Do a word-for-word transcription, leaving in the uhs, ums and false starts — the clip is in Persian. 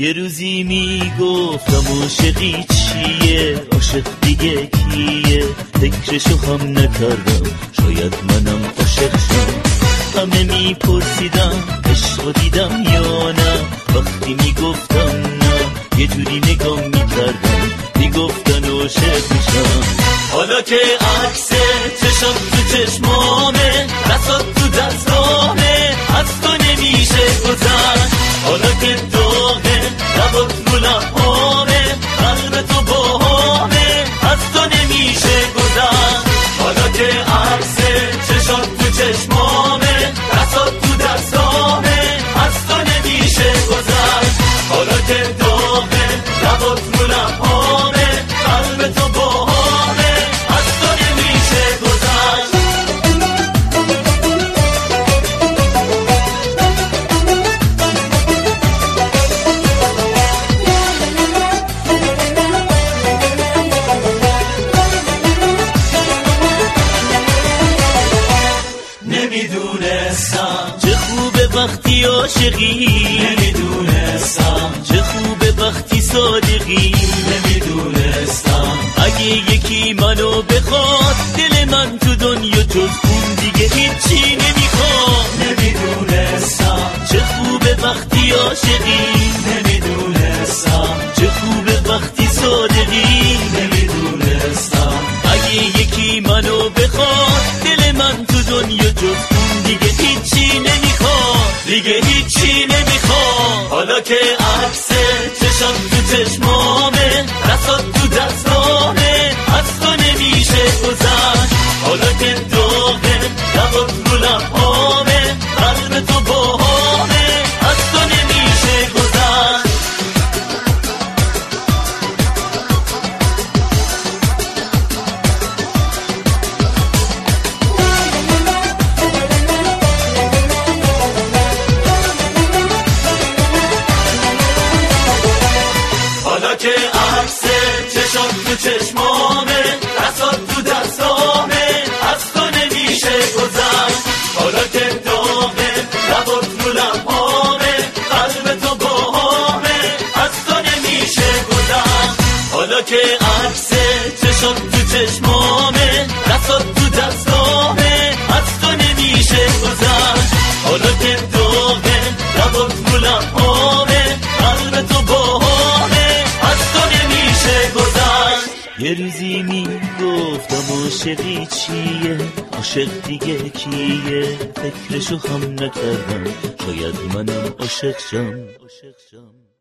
یه روزی میگفتم عاشقی چیه، عاشق دیگه کیه، فکرشو هم نکردم شاید منم عاشق شم. همه میپرسیدم عشقو دیدم یا نه، وقتی میگفتم نه یه جوری نگاه میکردم میگفتن عاشق میشم. حالا که عکس چشم تو چشمامه، دستات تو دستامه، از تو نمیشه گذشت. حالا که داغه لبات رو لبامه، قلب تو باهامه، از تو نمیشه گذشت. حالا که عکس چشم تو چشمامه، دستات تو دستامه، از تو نمیشه گذشت. حالا که داغه لبات رو لبامه، قلب تو باهامه، از تو نمیشه گذشت. نمیدونستم چه خوبه وقتی عاشقی، نمیدونستم چه خوبه وقتی صادقی، نمیدونستم اگه یکی منو بخواد دل من تو دنیا جز اون دیگه هیچی نمیخواد. نمیدونستم چه خوبه وقتی عاشقی، نمیدونستم چه خوبه وقتی صادقی، نمیدونستم اگه یکی منو بخواد دل من تو دنیا جز اون دیگه هیچی نمیخواد، دیگه هیچی نمیخواد. حالا که عکس چشم تو چشمامه، دستات تو دستامه، از تو نمیشه گذشت. حالا که داغه لبات رو لبامه، قلب تو باهامه، از تو نمیشه گذشت. حالا که عکس چشم تو چشمامه، دستات تو دستامه، از تو نمیشه گذشت. حالا که داغه لبات رو لبامه، قلب تو باهامه، از تو نمیشه گذشت. حالا که عکس چشم تو چشمامه، دستات تو دستامه، از تو نمیشه گذشت. حالا که داغه لبات رو لبامه، قلب تو باهامه، از تو نمیشه گذشت. یه روزی میگفتم عاشقی چیه، عاشق دیگه کیه، فکرشو هم نکردم شاید منم عاشق شم.